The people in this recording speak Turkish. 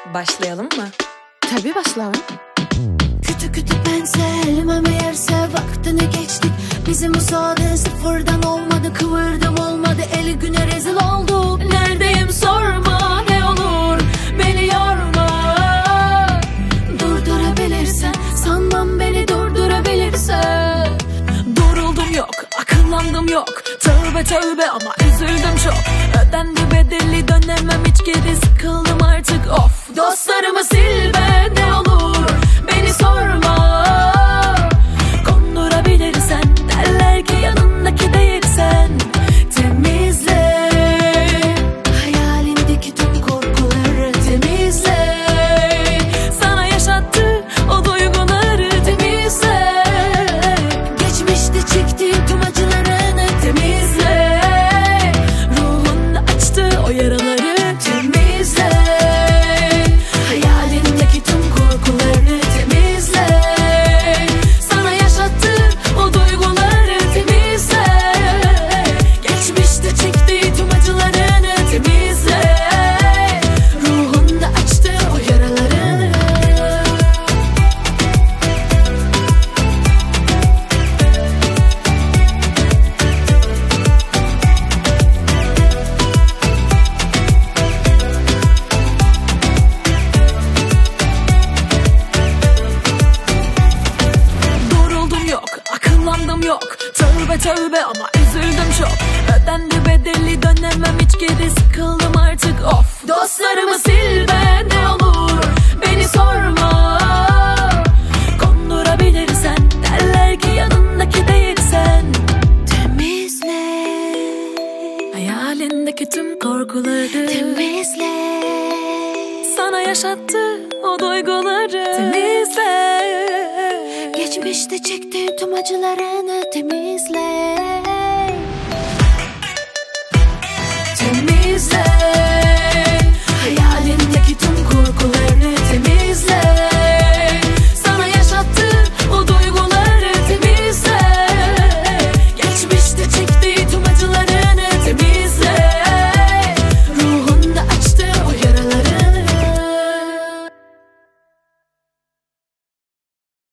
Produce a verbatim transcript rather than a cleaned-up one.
Başlayalım mı? Tabii başlayalım. Kötü kötü pense elime meğerse vaktini geçtik. Bizim müsaade sıfırdan olmadı, kıvırdım olmadı, eli güne rezil olduk. Neredeyim sorma, ne olur beni yorma. Durdurabilirsen, sanmam beni durdurabilirsen. Duruldum yok, akıllandım yok. Tövbe tövbe ama üzüldüm çok. Ödendi bedeli, dönemem hiç geri, sıkıldım artık of. Dostlarımı sil be, ne olur beni sorma. Kondurabilirsen, derler ki yanındaki değilsen. Temizle hayalindeki tüm korkuları, temizle Sana yaşattı o duyguları, temizle. Geçmişte çektiğin tüm acılarını, temizle. ruhunda açtı o yaraları. Temizle hayalindeki tüm korkuları, temizle. Sana yaşattı o duyguları, temizle. Geçmişte çektiği tüm acılarını, temizle. Ruhunda açtı o yaralarını. Duruldum yok, akıllandım yok. Tövbe tövbe ama üzüldüm çok. Ödendi bedeli, dönemem hiç geri, sıkıldım artık of. Dostlarımı sil be, ne olur beni sorma. Kondurabilirsen, derler ki yanındaki değilsen. Temizle Hayalindeki tüm korkuları, temizle. sana yaşattı o duyguları, temizle. Geçmişte çektiğim tüm acılarını, temizle.